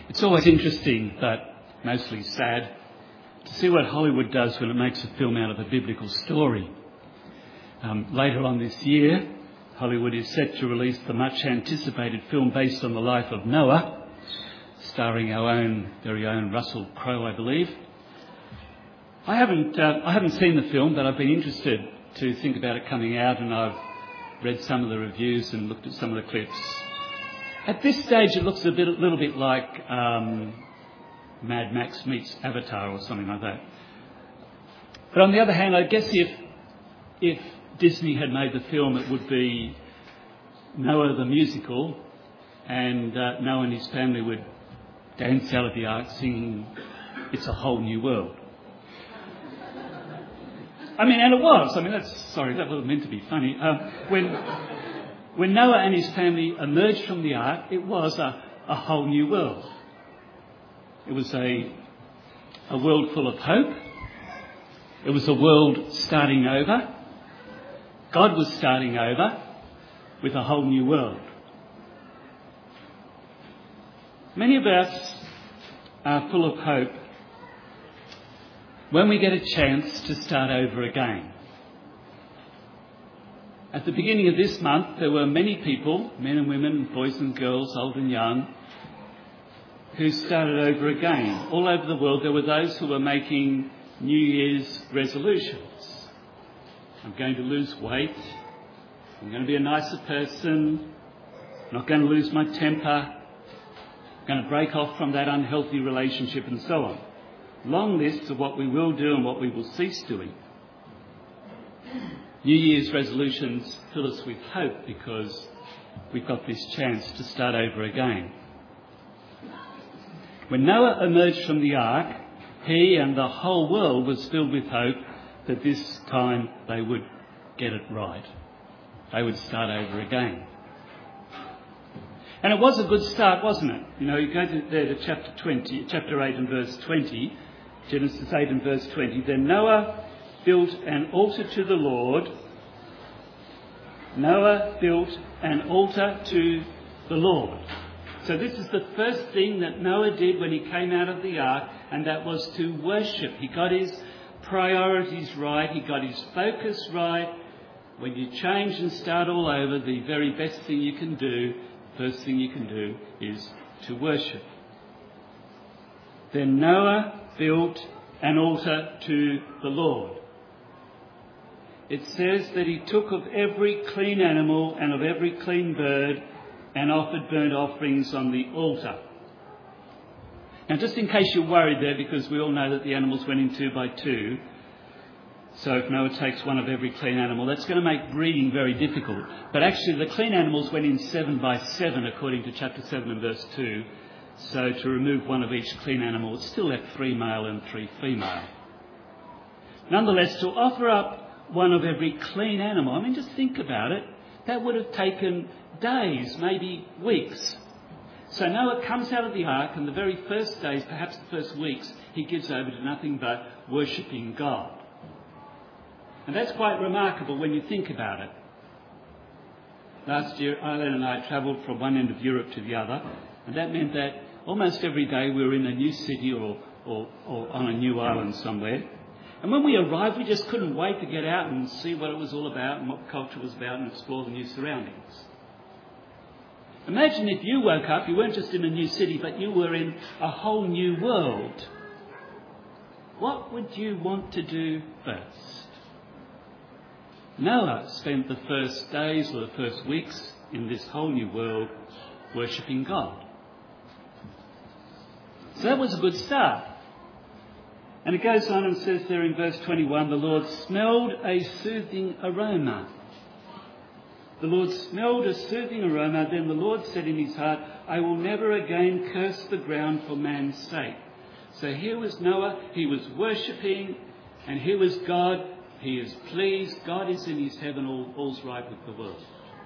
It's always interesting, but mostly sad, to see what Hollywood does when it makes a film out of a biblical story. Later on this year, Hollywood is set to release the much anticipated film based on the life of Noah, starring our very own Russell Crowe, I believe. I haven't seen the film, but I've been interested to think about it coming out, and I've read some of the reviews and looked at some of the clips. At this stage, it looks a little bit like Mad Max meets Avatar or something like that. But on the other hand, I guess if Disney had made the film, it would be Noah the musical, and Noah and his family would dance out of the ark singing "It's a Whole New World." And it was. That wasn't meant to be funny. When Noah and his family emerged from the ark, it was a whole new world. It was a world full of hope. It was a world starting over. God was starting over with a whole new world. Many of us are full of hope when we get a chance to start over again. At the beginning of this month, there were many people, men and women, boys and girls, old and young, who started over again. All over the world, there were those who were making New Year's resolutions. I'm going to lose weight. I'm going to be a nicer person. I'm not going to lose my temper. I'm going to break off from that unhealthy relationship, and so on. Long lists of what we will do and what we will cease doing. New Year's resolutions fill us with hope because we've got this chance to start over again. When Noah emerged from the ark, he and the whole world was filled with hope that this time they would get it right. They would start over again. And it was a good start, wasn't it? You go to chapter 8 and verse 20, Genesis 8 and verse 20. Then Noah built an altar to the Lord. Noah built an altar to the Lord. So this is the first thing that Noah did when he came out of the ark, and that was to worship. He got his priorities right. He got his focus right. When you change and start all over, the very best thing you can do, first thing you can do, is to worship. Then Noah built an altar to the Lord. It says that he took of every clean animal and of every clean bird and offered burnt offerings on the altar. Now, just in case you're worried there, because we all know that the animals went in 2 by 2, so if Noah takes one of every clean animal, that's going to make breeding very difficult. But actually, the clean animals went in 7 by 7, according to chapter 7 and verse 2. So to remove one of each clean animal, it still left 3 male and 3 female. Nonetheless, to offer up one of every clean animal, just think about it. That would have taken days, maybe weeks. So Noah comes out of the ark, and the very first days, perhaps the first weeks, he gives over to nothing but worshipping God. And that's quite remarkable when you think about it. Last year, Eileen and I travelled from one end of Europe to the other, and that meant that almost every day we were in a new city or on a new island somewhere. And when we arrived, we just couldn't wait to get out and see what it was all about and what the culture was about and explore the new surroundings. Imagine if you woke up, you weren't just in a new city, but you were in a whole new world. What would you want to do first? Noah spent the first days or the first weeks in this whole new world worshipping God. So that was a good start. And it goes on and says there in verse 21, the Lord smelled a soothing aroma. The Lord smelled a soothing aroma. Then the Lord said in his heart, I will never again curse the ground for man's sake. So here was Noah. He was worshipping, and here was God. He is pleased. God is in his heaven. All's right with the world.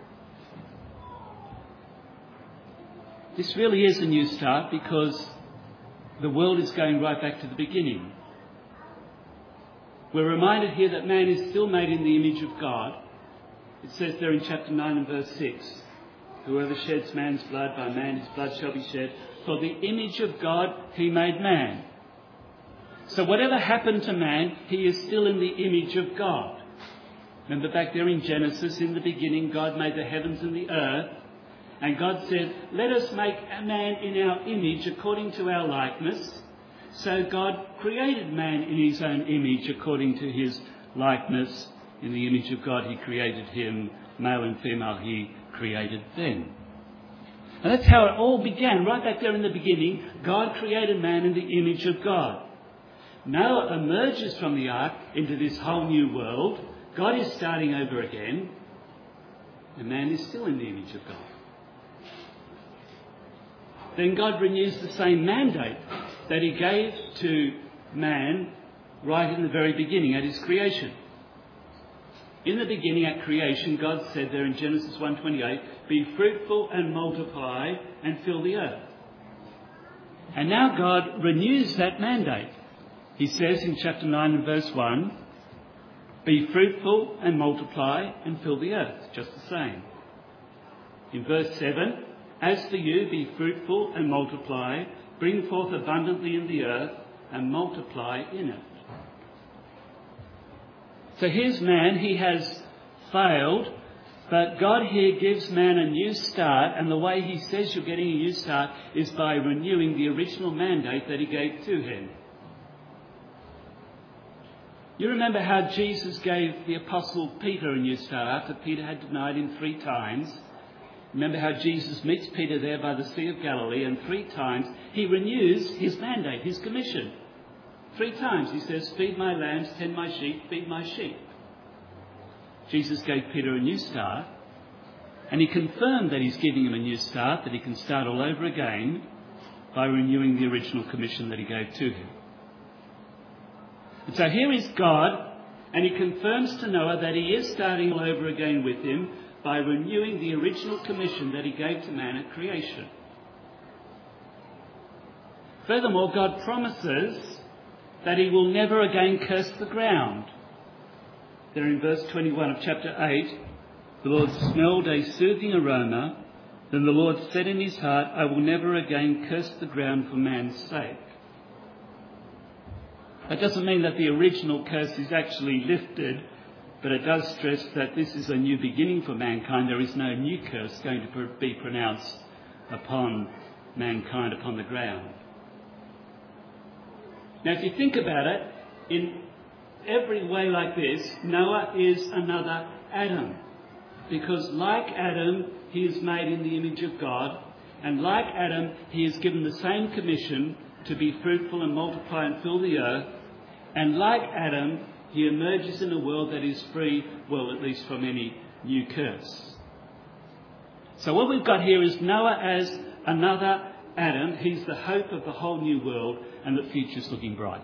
This really is a new start because the world is going right back to the beginning. We're reminded here that man is still made in the image of God. It says there in chapter 9 and verse 6. Whoever sheds man's blood, by man his blood shall be shed. For the image of God he made man. So whatever happened to man, he is still in the image of God. Remember back there in Genesis, in the beginning, God made the heavens and the earth. And God said, let us make a man in our image according to our likeness. So God created man in his own image according to his likeness. In the image of God he created him, male and female he created them. And that's how it all began. Right back there in the beginning, God created man in the image of God. Noah emerges from the ark into this whole new world. God is starting over again. And man is still in the image of God. Then God renews the same mandate that he gave to man right in the very beginning, at his creation. In the beginning, at creation, God said there in Genesis 1:28, be fruitful and multiply and fill the earth. And now God renews that mandate. He says in chapter 9 and verse 1, be fruitful and multiply and fill the earth, just the same. In verse 7, as for you, be fruitful and multiply, bring forth abundantly in the earth and multiply in it. So here's man, he has failed, but God here gives man a new start, and the way he says you're getting a new start is by renewing the original mandate that he gave to him. You remember how Jesus gave the apostle Peter a new start after Peter had denied him 3 times. Remember how Jesus meets Peter there by the Sea of Galilee, and 3 times he renews his mandate, his commission. 3 times he says, feed my lambs, tend my sheep, feed my sheep. Jesus gave Peter a new start, and he confirmed that he's giving him a new start, that he can start all over again by renewing the original commission that he gave to him. And so here is God, and he confirms to Noah that he is starting all over again with him by renewing the original commission that he gave to man at creation. Furthermore, God promises that he will never again curse the ground. There in verse 21 of chapter 8, the Lord smelled a soothing aroma. Then the Lord said in his heart, I will never again curse the ground for man's sake. That doesn't mean that the original curse is actually lifted, but it does stress that this is a new beginning for mankind. There is no new curse going to be pronounced upon mankind, upon the ground. Now, if you think about it, in every way like this, Noah is another Adam. Because like Adam, he is made in the image of God. And like Adam, he is given the same commission to be fruitful and multiply and fill the earth. And like Adam, he emerges in a world that is free, well, at least from any new curse. So what we've got here is Noah as another Adam. He's the hope of the whole new world, and the future's looking bright.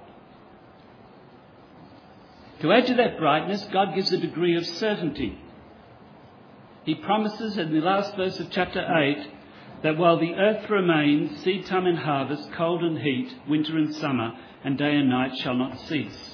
To add to that brightness, God gives a degree of certainty. He promises in the last verse of chapter 8 that while the earth remains, seed time and harvest, cold and heat, winter and summer, and day and night shall not cease.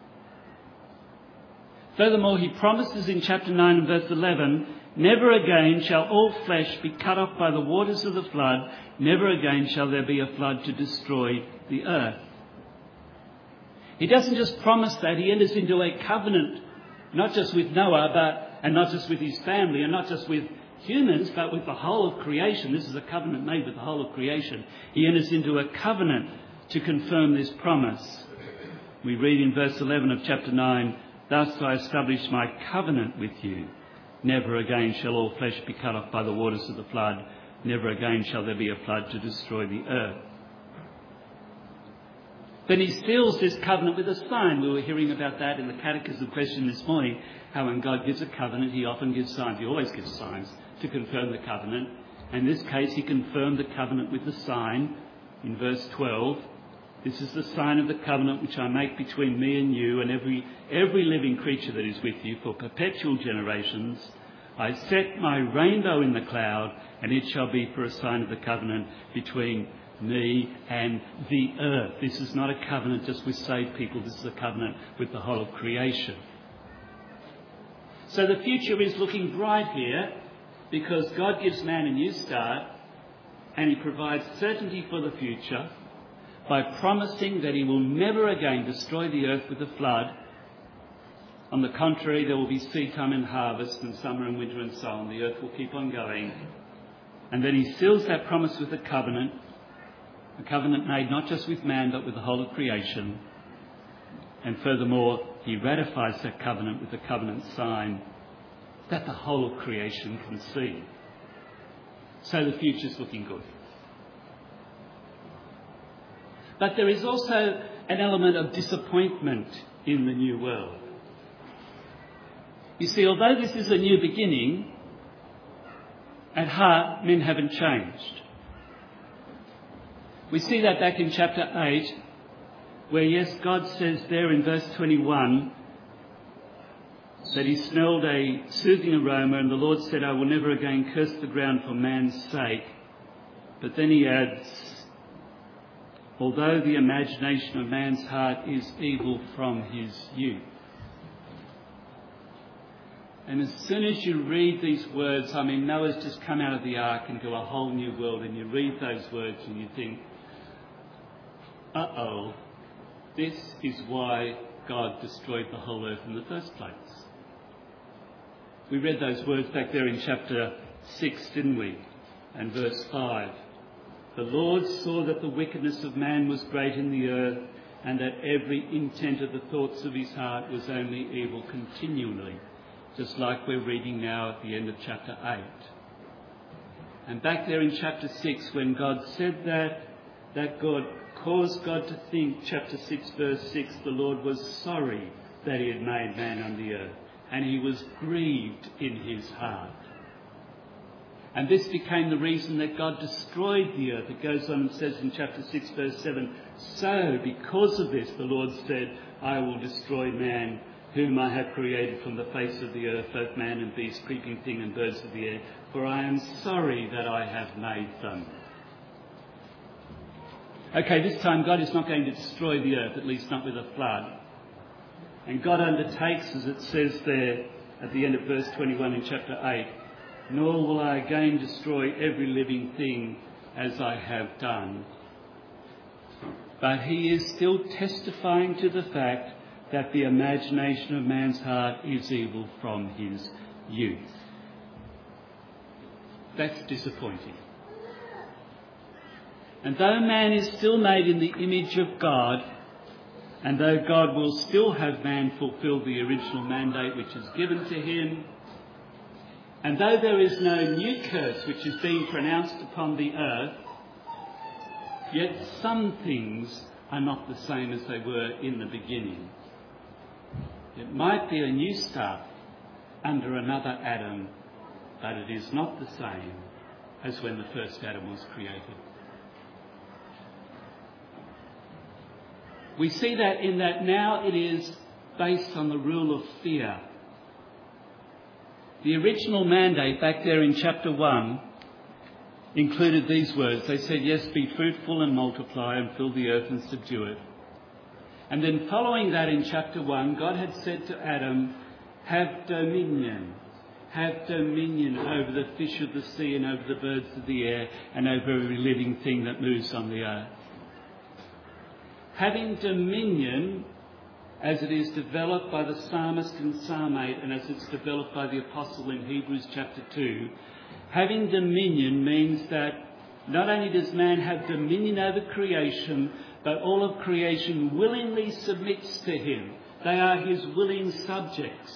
Furthermore, he promises in chapter 9 and verse 11, never again shall all flesh be cut off by the waters of the flood. Never again shall there be a flood to destroy the earth. He doesn't just promise that, he enters into a covenant, not just with Noah, and not just with his family, and not just with humans, but with the whole of creation. This is a covenant made with the whole of creation. He enters into a covenant to confirm this promise. We read in verse 11 of chapter 9, thus I establish my covenant with you. Never again shall all flesh be cut off by the waters of the flood. Never again shall there be a flood to destroy the earth. Then he seals this covenant with a sign. We were hearing about that in the catechism question this morning, how when God gives a covenant, he often gives signs. He always gives signs to confirm the covenant. And in this case, he confirmed the covenant with the sign in verse 12. This is the sign of the covenant which I make between me and you and every living creature that is with you for perpetual generations. I set my rainbow in the cloud, and it shall be for a sign of the covenant between me and the earth. This is not a covenant just with saved people. This is a covenant with the whole of creation. So the future is looking bright here because God gives man a new start and he provides certainty for the future by promising that he will never again destroy the earth with a flood. On the contrary, there will be seed time and harvest and summer and winter and so on. The earth will keep on going. And then he seals that promise with a covenant made not just with man but with the whole of creation. And furthermore, he ratifies that covenant with a covenant sign that the whole of creation can see. So the future's looking good. But there is also an element of disappointment in the new world. You see, although this is a new beginning, at heart men haven't changed. We see that back in chapter 8, where yes, God says there in verse 21 that he smelled a soothing aroma, and the Lord said, I will never again curse the ground for man's sake. But then he adds, although the imagination of man's heart is evil from his youth. And as soon as you read these words, Noah's just come out of the ark into a whole new world, and you read those words and you think, this is why God destroyed the whole earth in the first place. We read those words back there in chapter 6, didn't we? And verse 5. The Lord saw that the wickedness of man was great in the earth, and that every intent of the thoughts of his heart was only evil continually. Just like we're reading now at the end of chapter 8. And back there in chapter 6, when God said that God caused God to think, chapter 6, verse 6, the Lord was sorry that he had made man on the earth, and he was grieved in his heart. And this became the reason that God destroyed the earth. It goes on and says in chapter 6, verse 7, so because of this, the Lord said, I will destroy man, whom I have created from the face of the earth, both man and beast, creeping thing and birds of the air, for I am sorry that I have made them. Okay, this time God is not going to destroy the earth, at least not with a flood. And God undertakes, as it says there at the end of verse 21 in chapter 8, nor will I again destroy every living thing as I have done. But he is still testifying to the fact that the imagination of man's heart is evil from his youth. That's disappointing. And though man is still made in the image of God, and though God will still have man fulfill the original mandate which is given to him, and though there is no new curse which is being pronounced upon the earth, yet some things are not the same as they were in the beginning. It might be a new start under another Adam, but it is not the same as when the first Adam was created. We see that in that now it is based on the rule of fear. The original mandate back there in chapter 1 included these words. They said, yes, be fruitful and multiply and fill the earth and subdue it. And then following that in chapter 1, God had said to Adam, have dominion. Have dominion over the fish of the sea and over the birds of the air and over every living thing that moves on the earth. Having dominion, as it is developed by the psalmist in Psalm 8 and as it's developed by the apostle in Hebrews chapter 2, having dominion means that not only does man have dominion over creation, but all of creation willingly submits to him. They are his willing subjects.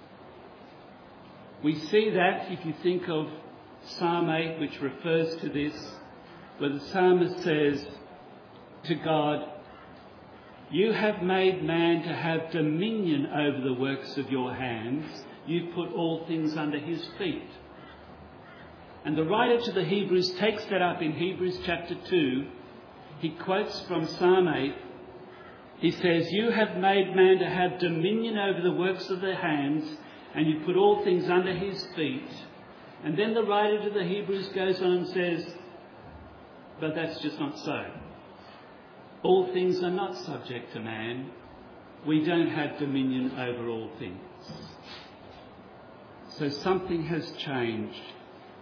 We see that if you think of Psalm 8, which refers to this, where the psalmist says to God, you have made man to have dominion over the works of your hands. You've put all things under his feet. And the writer to the Hebrews takes that up in Hebrews chapter 2. He quotes from Psalm 8. He says, you have made man to have dominion over the works of their hands, and you put all things under his feet. And then the writer to the Hebrews goes on and says, but that's just not so. All things are not subject to man. We don't have dominion over all things. So something has changed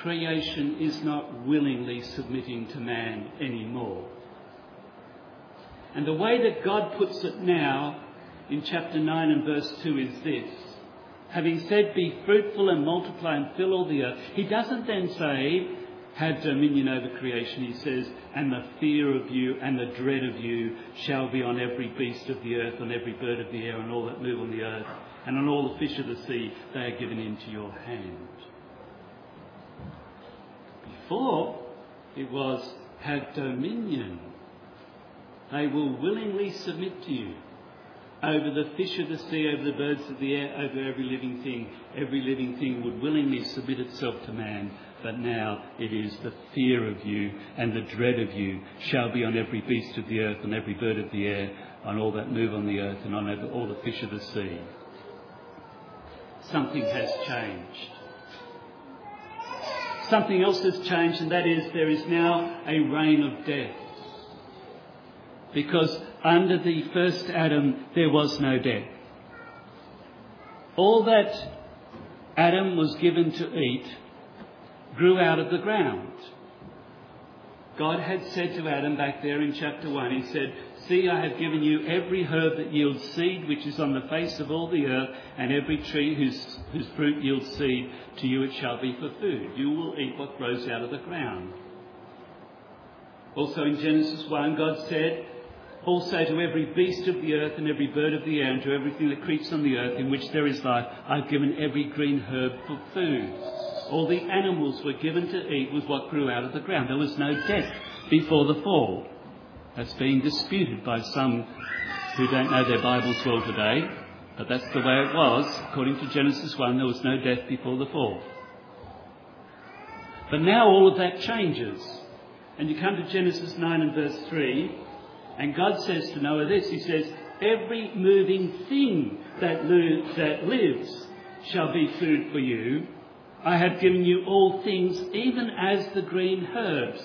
creation is not willingly submitting to man anymore. And the way that God puts it now in chapter 9 and verse 2 is this. Having said, be fruitful and multiply and fill all the earth, he doesn't then say, have dominion over creation. He says, and the fear of you and the dread of you shall be on every beast of the earth, on every bird of the air, and all that move on the earth, and on all the fish of the sea. They are given into your hand. Before, it was, have dominion. They will willingly submit to you over the fish of the sea, over the birds of the air, over every living thing. Every living thing would willingly submit itself to man. But now it is the fear of you and the dread of you shall be on every beast of the earth, on every bird of the air, on all that move on the earth, and on all the fish of the sea. Something has changed. Something else has changed, and that is there is now a reign of death. Because under the first Adam there was no death. All that Adam was given to eat grew out of the ground. God had said to Adam back there in chapter 1, he said, see, I have given you every herb that yields seed, which is on the face of all the earth, and every tree whose fruit yields seed, to you it shall be for food. You will eat what grows out of the ground. Also in Genesis 1, God said, also to every beast of the earth and every bird of the air and to everything that creeps on the earth in which there is life, I've given every green herb for food. All the animals were given to eat with what grew out of the ground. There was no death before the fall. That's being disputed by some who don't know their Bibles well today, but that's the way it was. According to Genesis 1, there was no death before the fall. But now all of that changes. And you come to Genesis 9 and verse 3, and God says to Noah this, he says, every moving thing that lives shall be food for you. I have given you all things, even as the green herbs.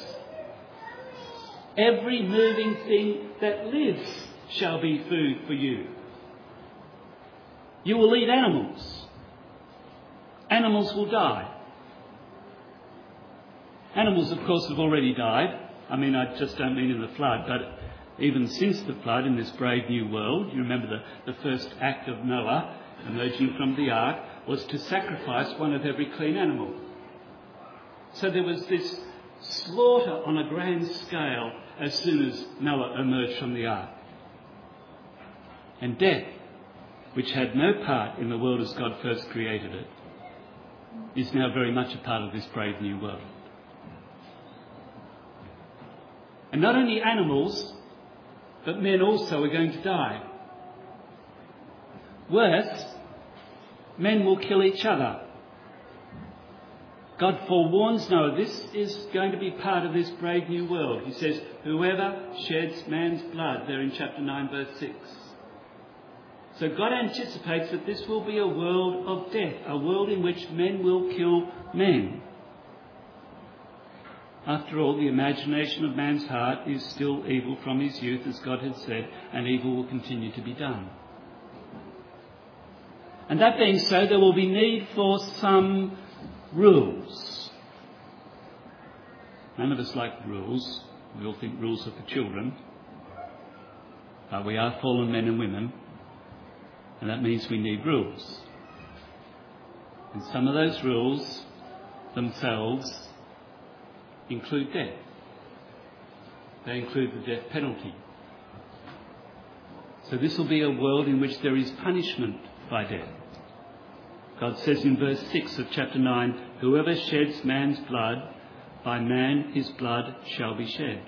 Every moving thing that lives shall be food for you. You will eat animals. Animals will die. Animals, of course, have already died. I mean, I just don't mean in the flood, but even since the flood in this brave new world, you remember the first act of Noah emerging from the ark was to sacrifice one of every clean animal. So there was this slaughter on a grand scale as soon as Noah emerged from the ark. And death, which had no part in the world as God first created it, is now very much a part of this brave new world. And not only animals, but men also are going to die. Worse, men will kill each other. God forewarns Noah, this is going to be part of this brave new world. He says, whoever sheds man's blood, there in chapter 9 verse 6. So God anticipates that this will be a world of death, a world in which men will kill men. After all, the imagination of man's heart is still evil from his youth, as God had said, and evil will continue to be done. And that being so, there will be need for some rules. None of us like rules. We all think rules are for children. But we are fallen men and women, and that means we need rules. And some of those rules themselves include death. They include the death penalty. So this will be a world in which there is punishment by death. God says in verse 6 of chapter 9, whoever sheds man's blood, by man his blood shall be shed.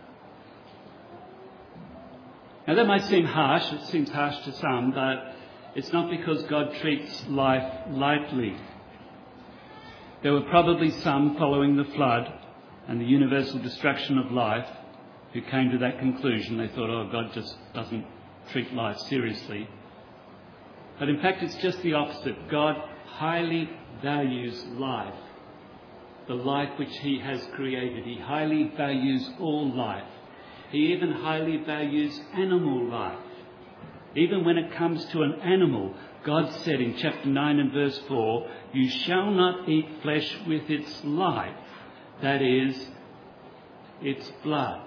Now that might seem harsh, it seems harsh to some, but it's not because God treats life lightly. There were probably some following the flood and the universal destruction of life who came to that conclusion. They thought, oh, God just doesn't treat life seriously. But in fact, it's just the opposite. God highly values life, the life which he has created. He highly values all life. He even highly values animal life. Even when it comes to an animal, God said in chapter 9 and verse 4, "You shall not eat flesh with its life," that is, its blood.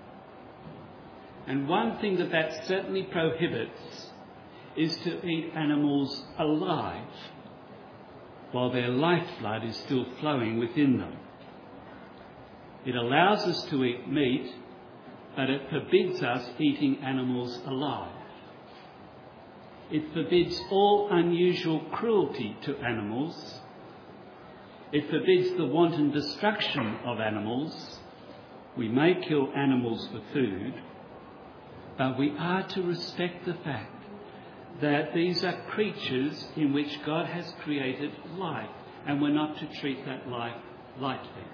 And one thing that certainly prohibits is to eat animals alive while their lifeblood is still flowing within them. It allows us to eat meat, but it forbids us eating animals alive. It forbids all unusual cruelty to animals. It forbids the wanton destruction of animals. We may kill animals for food, but we are to respect the fact that these are creatures in which God has created life, and we're not to treat that life lightly.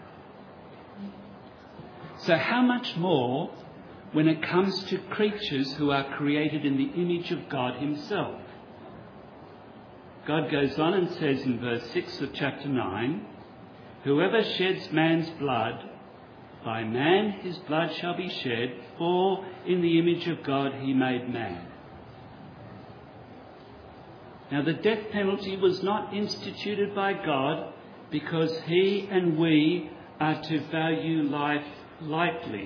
So how much more when it comes to creatures who are created in the image of God himself? God goes on and says in verse 6 of chapter 9, "Whoever sheds man's blood, by man his blood shall be shed, for in the image of God he made man." Now the death penalty was not instituted by God because he and we are to value life lightly.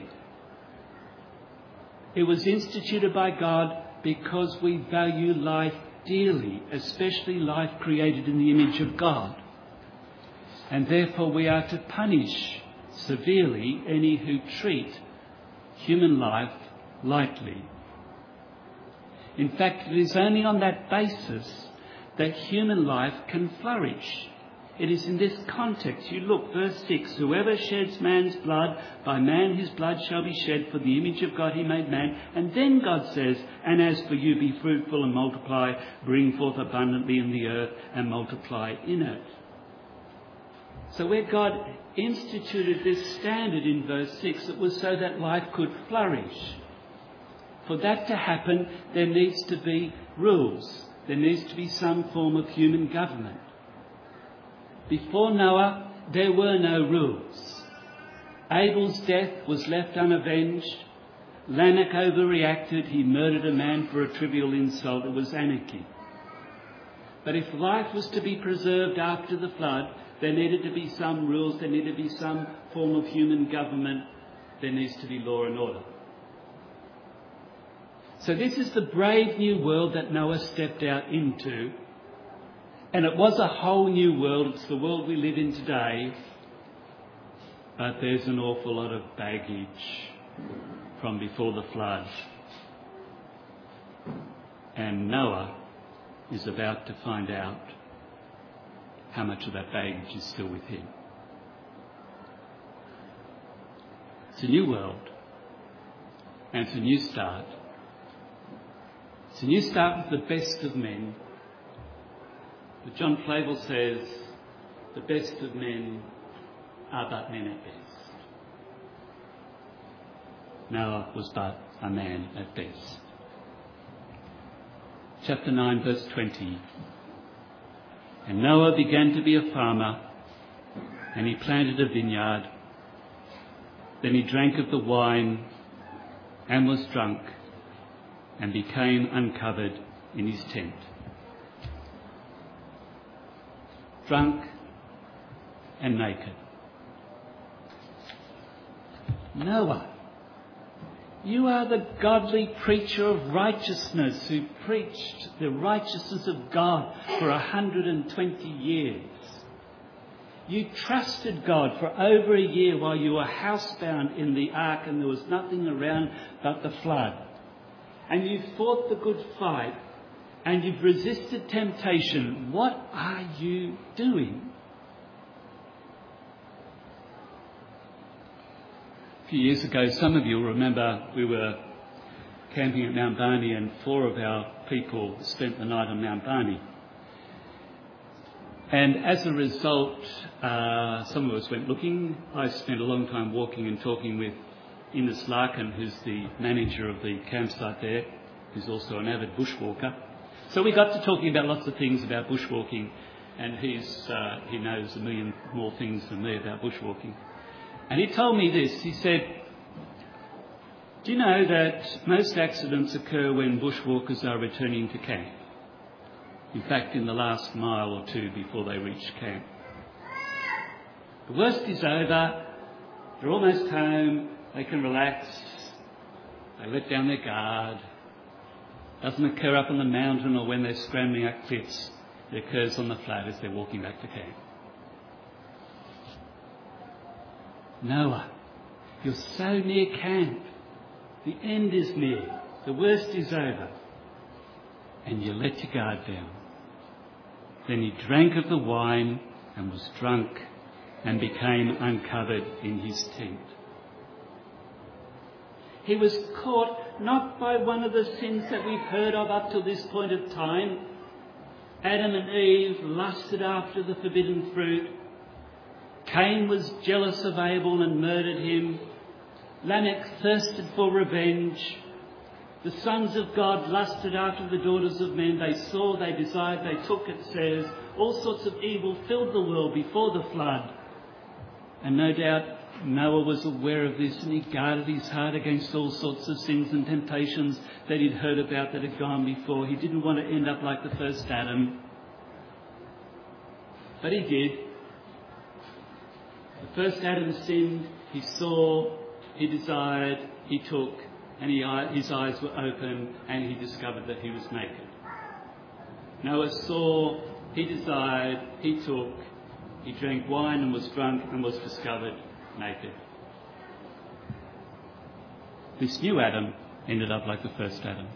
It was instituted by God because we value life dearly, especially life created in the image of God. And therefore we are to punish severely any who treat human life lightly. In fact, it is only on that basis that human life can flourish. It is in this context. You look, verse 6, "Whoever sheds man's blood, by man his blood shall be shed, for the image of God he made man." And then God says, "And as for you, be fruitful and multiply, bring forth abundantly in the earth and multiply in it." So where God instituted this standard in verse 6, it was so that life could flourish. For that to happen, there needs to be rules. There needs to be some form of human government. Before Noah, there were no rules. Abel's death was left unavenged. Lamech overreacted. He murdered a man for a trivial insult. It was anarchy. But if life was to be preserved after the flood, there needed to be some rules. There needed to be some form of human government. There needs to be law and order. So this is the brave new world that Noah stepped out into. And it was a whole new world. It's the world we live in today. But there's an awful lot of baggage from before the flood. And Noah is about to find out how much of that baggage is still with him. It's a new world. And it's a new start. It's a new start with the best of men. But John Flavel says, "The best of men are but men at best." Noah was but a man at best. Chapter 9, verse 20. "And Noah began to be a farmer, and he planted a vineyard. Then he drank of the wine and was drunk, and became uncovered in his tent." Drunk and naked. Noah, you are the godly preacher of righteousness who preached the righteousness of God for 120 years. You trusted God for over a year while you were housebound in the ark and there was nothing around but the flood. And you fought the good fight. And you've resisted temptation. What are you doing? A few years ago, some of you will remember we were camping at Mount Barney and 4 of our people spent the night on Mount Barney. And as a result, some of us went looking. I spent a long time walking and talking with Ines Larkin, who's the manager of the campsite there, who's also an avid bushwalker. So we got to talking about lots of things about bushwalking, and he knows a million more things than me about bushwalking. And he told me this. He said, "Do you know that most accidents occur when bushwalkers are returning to camp? In fact, in the last mile or two before they reached camp. The worst is over. They're almost home. They can relax. They let down their guard. Doesn't occur up on the mountain or when they're scrambling up cliffs. It occurs on the flat as they're walking back to camp. Noah, you're so near camp. The end is near. The worst is over. And you let your guard down. Then he drank of the wine and was drunk and became uncovered in his tent. He was caught not by one of the sins that we've heard of up to this point of time. Adam and Eve lusted after the forbidden fruit. Cain was jealous of Abel and murdered him. Lamech thirsted for revenge. The sons of God lusted after the daughters of men. They saw, they desired, they took, it says. All sorts of evil filled the world before the flood. And no doubt Noah was aware of this, and he guarded his heart against all sorts of sins and temptations that he'd heard about that had gone before. He didn't want to end up like the first Adam. But he did. The first Adam sinned. He saw, he desired, he took, and his eyes were open, and he discovered that he was naked. Noah saw, he desired, he took, he drank wine and was drunk and was discovered naked. This new Adam ended up like the first Adam.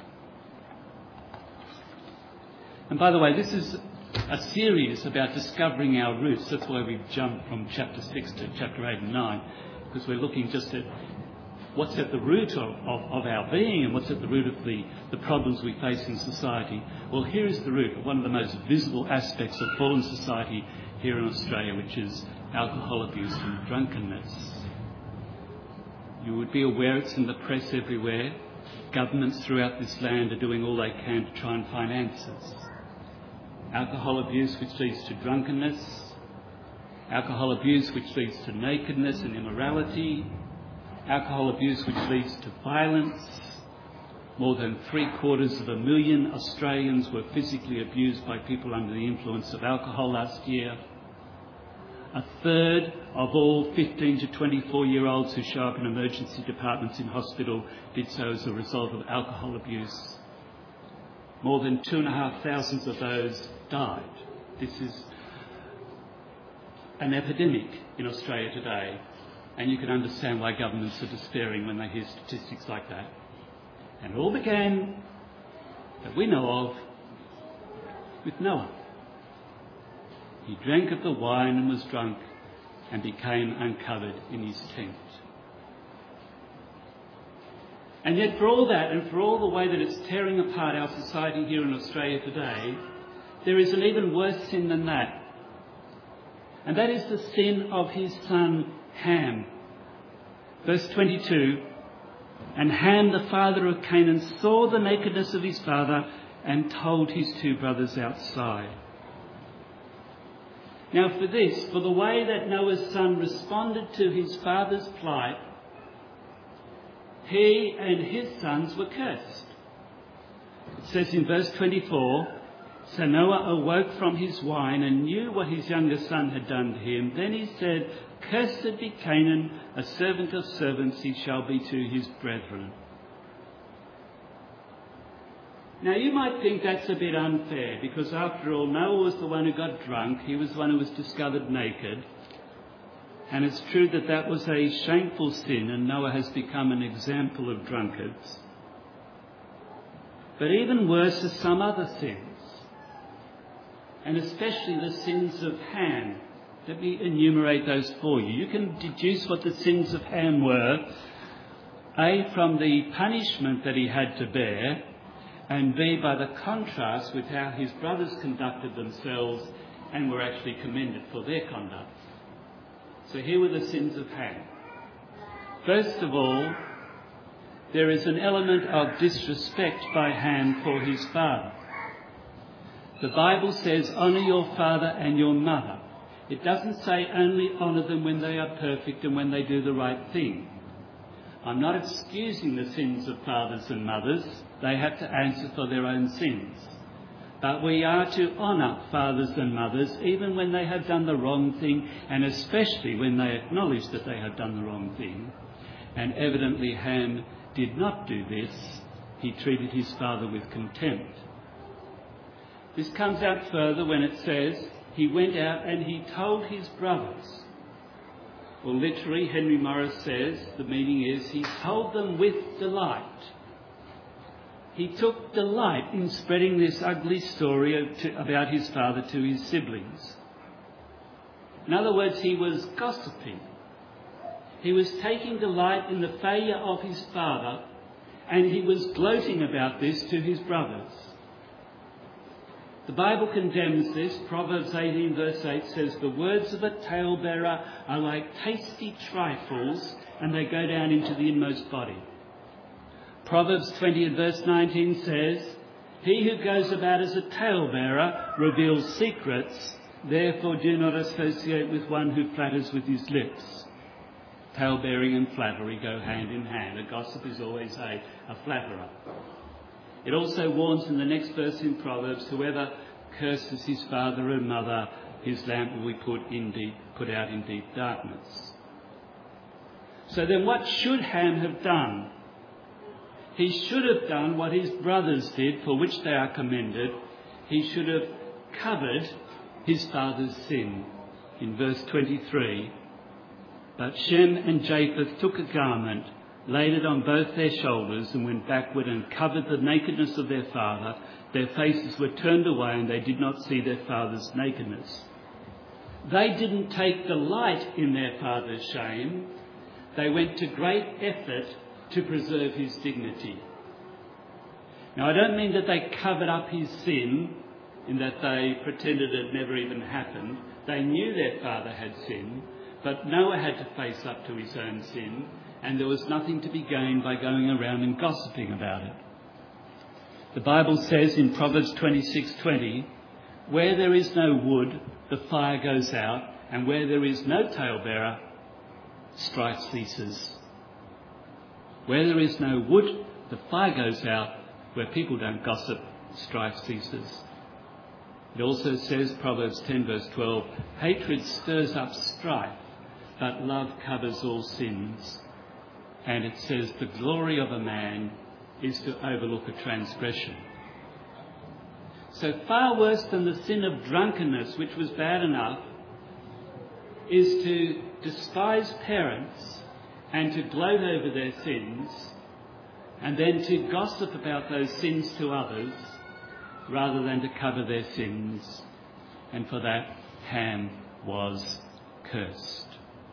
And by the way, this is a series about discovering our roots. That's why we've jumped from chapter 6 to chapter 8 and 9, because we're looking just at what's at the root of our being and what's at the root of the problems we face in society. Well, here is the root of one of the most visible aspects of fallen society here in Australia, which is alcohol abuse and drunkenness. You would be aware it's in the press everywhere. Governments throughout this land are doing all they can to try and find answers. Alcohol abuse which leads to drunkenness. Alcohol abuse which leads to nakedness and immorality. Alcohol abuse which leads to violence. More than 750,000 Australians were physically abused by people under the influence of alcohol last year. A third of all 15 to 24-year-olds who show up in emergency departments in hospital did so as a result of alcohol abuse. More than 2,500 of those died. This is an epidemic in Australia today, and you can understand why governments are despairing when they hear statistics like that. And it all began, that we know of, with Noah. He drank of the wine and was drunk and became uncovered in his tent. And yet for all that, and for all the way that it's tearing apart our society here in Australia today, there is an even worse sin than that. And that is the sin of his son Ham. Verse 22, and Ham, the father of Canaan, saw the nakedness of his father and told his two brothers outside. Now for the way that Noah's son responded to his father's plight, he and his sons were cursed. It says in verse 24, so Noah awoke from his wine and knew what his younger son had done to him. Then he said, cursed be Canaan, a servant of servants he shall be to his brethren. Now you might think that's a bit unfair, because after all, Noah was the one who got drunk. He was the one who was discovered naked. And it's true that that was a shameful sin, and Noah has become an example of drunkards. But even worse are some other sins, and especially the sins of Ham. Let me enumerate those for you. You can deduce what the sins of Ham were, A, from the punishment that he had to bear, and B, by the contrast with how his brothers conducted themselves and were actually commended for their conduct. So here were the sins of Ham. First of all, there is an element of disrespect by Ham for his father. The Bible says, honour your father and your mother. It doesn't say only honour them when they are perfect and when they do the right thing. I'm not excusing the sins of fathers and mothers. They have to answer for their own sins. But we are to honour fathers and mothers even when they have done the wrong thing, and especially when they acknowledge that they have done the wrong thing. And evidently Ham did not do this. He treated his father with contempt. This comes out further when it says, he went out and he told his brothers. Well, literally, Henry Morris says, the meaning is, he told them with delight. He took delight in spreading this ugly story about his father to his siblings. In other words, he was gossiping. He was taking delight in the failure of his father, and he was gloating about this to his brothers. The Bible condemns this. Proverbs 18 verse 8 says, the words of a talebearer are like tasty trifles, and they go down into the inmost body. Proverbs 20 and verse 19 says, he who goes about as a talebearer reveals secrets, therefore do not associate with one who flatters with his lips. Talebearing and flattery go hand in hand. A gossip is always a flatterer. It also warns in the next verse in Proverbs, whoever curses his father and mother, his lamp will be put out in deep darkness. So then what should Ham have done? He should have done what his brothers did, for which they are commended. He should have covered his father's sin. In verse 23, but Shem and Japheth took a garment, laid it on both their shoulders, and went backward and covered the nakedness of their father. Their faces were turned away, and they did not see their father's nakedness. They didn't take delight in their father's shame. They went to great effort to preserve his dignity. Now, I don't mean that they covered up his sin in that they pretended it never even happened. They knew their father had sinned, but Noah had to face up to his own sin, and there was nothing to be gained by going around and gossiping about it. The Bible says in Proverbs 26:20, where there is no wood, the fire goes out, and where there is no talebearer, strife ceases. Where there is no wood, the fire goes out. Where people don't gossip, strife ceases. It also says, Proverbs 10 verse 12, hatred stirs up strife, but love covers all sins. And it says, the glory of a man is to overlook a transgression. So far worse than the sin of drunkenness, which was bad enough, is to despise parents and to gloat over their sins, and then to gossip about those sins to others, rather than to cover their sins. And for that, Ham was cursed.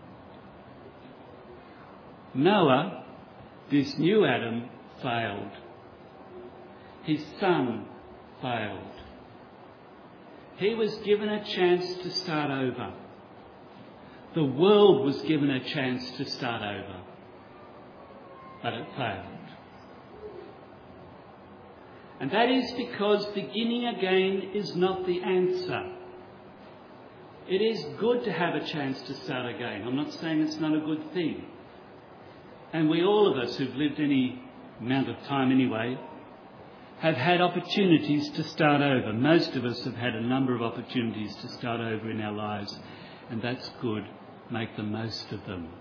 Noah, this new Adam, failed. His son failed. He was given a chance to start over. The world was given a chance to start over, but it failed. And that is because beginning again is not the answer. It is good to have a chance to start again. I'm not saying it's not a good thing. And we, all of us who've lived any amount of time anyway, have had opportunities to start over. Most of us have had a number of opportunities to start over in our lives, and that's good. Make the most of them.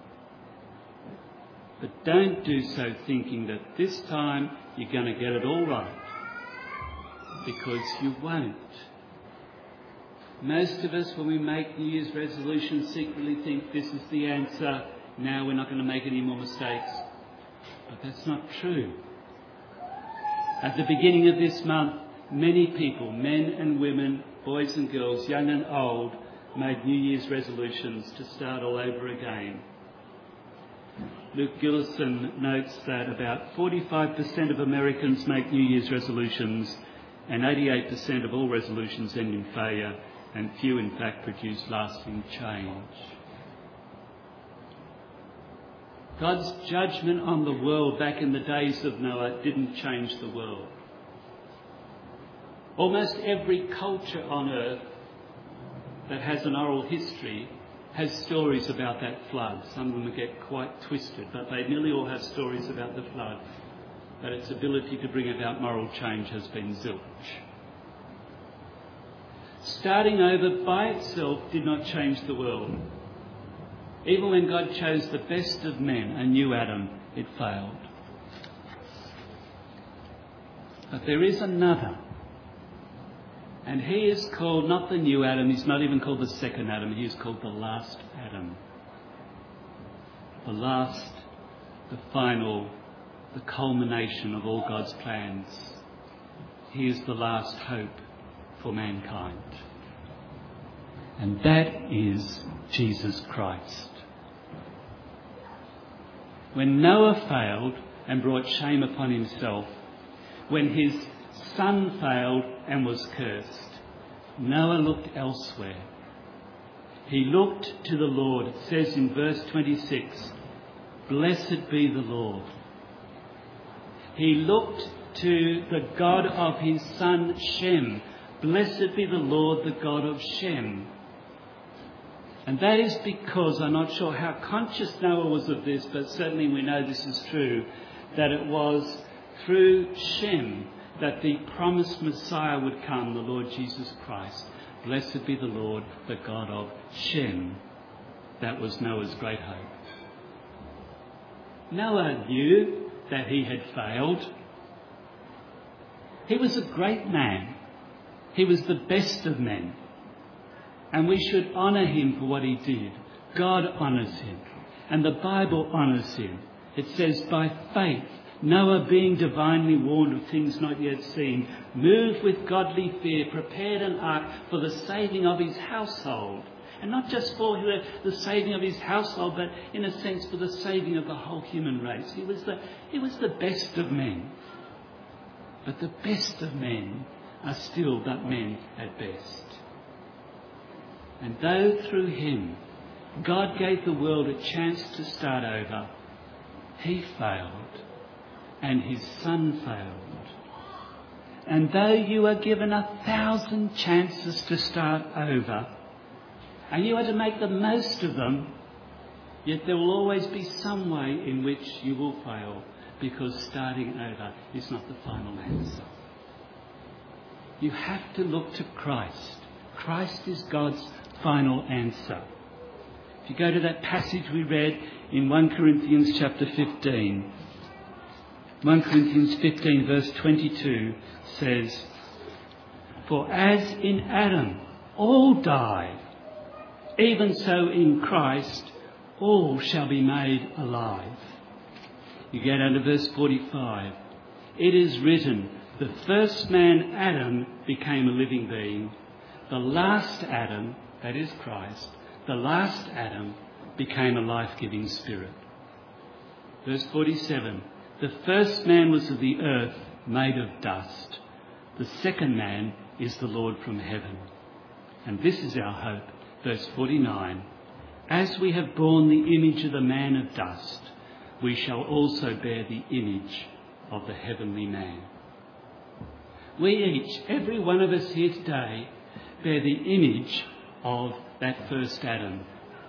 But don't do so thinking that this time you're going to get it all right, because you won't. Most of us, when we make New Year's resolutions, secretly think this is the answer. Now we're not going to make any more mistakes. But that's not true. At the beginning of this month, many people, men and women, boys and girls, young and old, made New Year's resolutions to start all over again. Luke Gillison notes that about 45% of Americans make New Year's resolutions, and 88% of all resolutions end in failure, and few in fact produce lasting change. God's judgment on the world back in the days of Noah didn't change the world. Almost every culture on earth that has an oral history has stories about that flood. Some of them get quite twisted, but they nearly all have stories about the flood. But its ability to bring about moral change has been zilch. Starting over by itself did not change the world. Even when God chose the best of men, a new Adam, it failed. But there is another. And he is called not the new Adam, he's not even called the second Adam, he is called the last Adam. The last, the final, the culmination of all God's plans. He is the last hope for mankind. And that is Jesus Christ. When Noah failed and brought shame upon himself, when his son failed and was cursed, Noah looked elsewhere. He looked to the Lord. It says in verse 26, "Blessed be the Lord." He looked to the God of his son Shem. Blessed be the Lord, the God of Shem. And that is because, I'm not sure how conscious Noah was of this, but certainly we know this is true, that it was through Shem that the promised Messiah would come, the Lord Jesus Christ. Blessed be the Lord, the God of Shem. That was Noah's great hope. Noah knew that he had failed. He was a great man. He was the best of men. And we should honour him for what he did. God honours him. And the Bible honours him. It says, by faith, Noah, being divinely warned of things not yet seen, moved with godly fear, prepared an ark for the saving of his household. And not just for the saving of his household, but in a sense for the saving of the whole human race. He was the best of men. But the best of men are still but men at best. And though through him God gave the world a chance to start over, he failed. And his son failed. And though you are given 1,000 chances to start over, and you are to make the most of them, yet there will always be some way in which you will fail, because starting over is not the final answer. You have to look to Christ. Christ is God's final answer. If you go to that passage we read in 1 Corinthians chapter 15, 1 Corinthians 15 verse 22 says, "For as in Adam all died, even so in Christ all shall be made alive." You get down to verse 45. "It is written, the first man Adam became a living being. The last Adam," that is Christ, "the last Adam became a life-giving spirit." Verse 47. "The first man was of the earth, made of dust. The second man is the Lord from heaven." And this is our hope. Verse 49. "As we have borne the image of the man of dust, we shall also bear the image of the heavenly man." We each, every one of us here today, bear the image of that first Adam.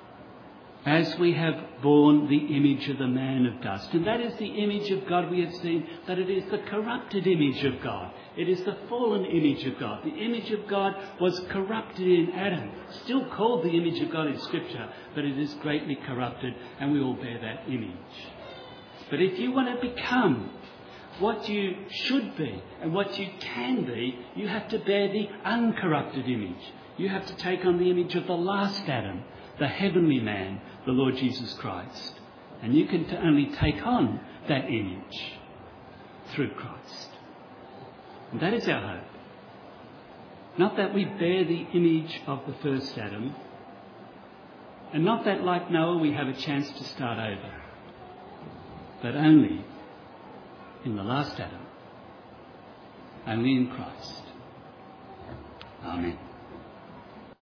As we have borne the image of the man of dust. And that is the image of God. We have seen that it is the corrupted image of God. It is the fallen image of God. The image of God was corrupted in Adam. Still called the image of God in Scripture, but it is greatly corrupted, and we all bear that image. But if you want to become what you should be and what you can be, you have to bear the uncorrupted image. You have to take on the image of the last Adam, the heavenly man, the Lord Jesus Christ. And you can only take on that image through Christ. And that is our hope. Not that we bear the image of the first Adam, and not that, like Noah, we have a chance to start over, but only in the last Adam, only in Christ. Amen.